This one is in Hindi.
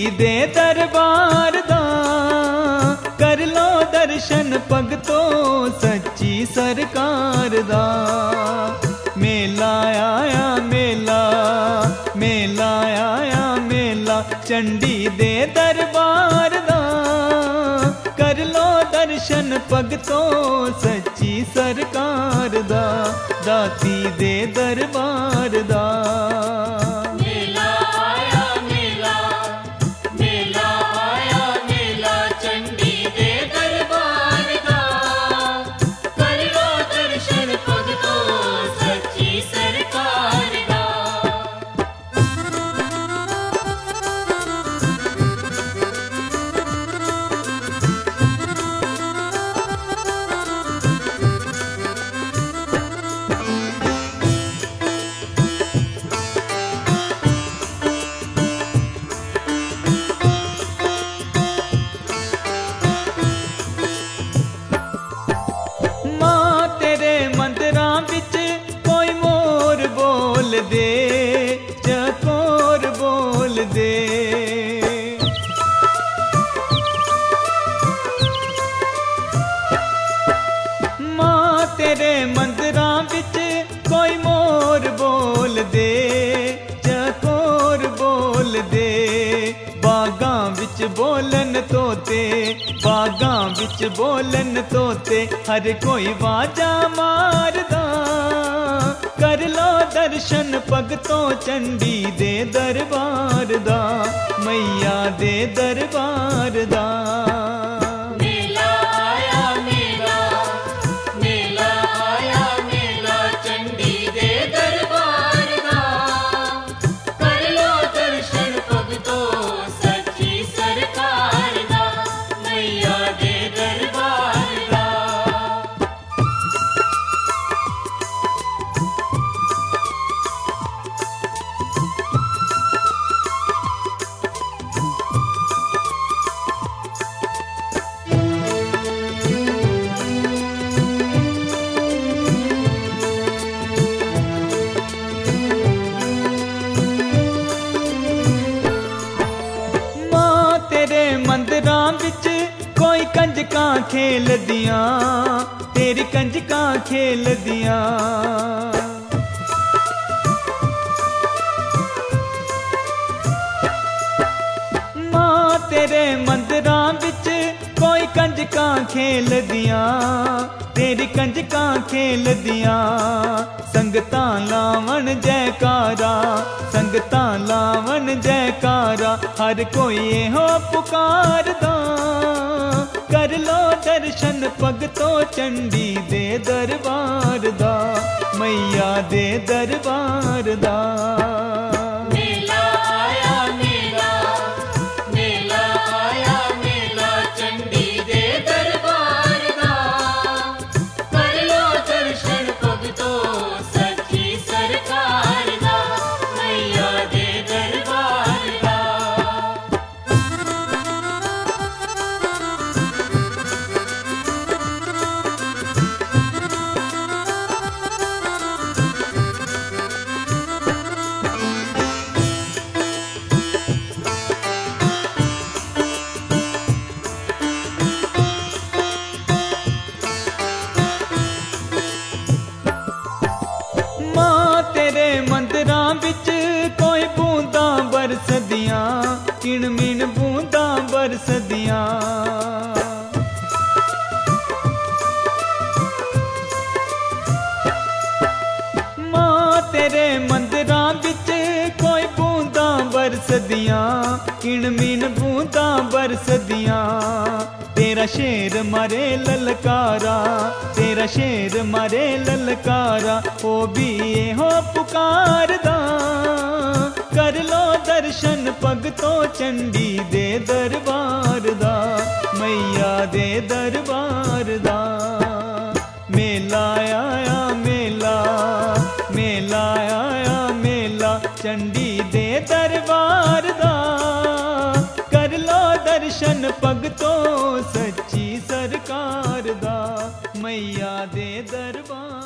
दे दरबार दा कर लो दर्शन भगतो सच्ची सरकार दा। मेला आया मेला, मेला आया मेला चंडी दे दरबार दा कर लो दर्शन भगतो सच्ची सरकार दा। दाती दे दरबार दा। दे चकोर बोल दे, मां तेरे मंदिरां विच कोई मोर बोल दे चकोर बोल दे। बागां विच बोलन तोते, बागां विच बोलन तोते हर कोई वाजा मारदा कर लो दर्शन भगतो चंडी दे दरबार दा। मैया दे दरबार दा। मेला आया मेला, मेला आया मेला चंडी दे दरबार दा कर लो दर्शन भगतो सच्ची सरकार दा। मैया दे दरबार दा। मंदिरां विच कोई कंजकां खेल दियां, तेरी कंजकां खेल दियां। मां तेरे मंदिरां विच कोई कंजकां खेल दियां, तेरी कंजकां खेल दियां। संगतां लावन जयकारा, संगतां लावन जयकारा हर कोई हो पुकारदा कर लो दर्शन भगतो चंडी दे दरबार दा। मैया दे दरबार दा। मेला आया मेला, मेला आया मेला चंडी दे दरबार दा कर लो दर्शन भगतो सच्ची सरकार दा। मैया दे दरबार दा। मंदिरां विच कोई बूंदां बरसदियां, किण मिण बूंदां बरसदियां। मां तेरे मंदिरां विच कोई बूंदां बरसदियां, किण मिण बूंदां बरसदियां। तेरा शेर मारे ललकारा, तेरा शेर मारे ललकारा ओ भी हो पुकारदा कर लो दर्शन भगतो चंडी दे दरबार दा। मैया दे दरबार दा। मेला आया मेला, मेला आया मेला चंडी दे दरबार दा कर लो दर्शन भगतो सच्ची सरकार दा। मैया दे दरबार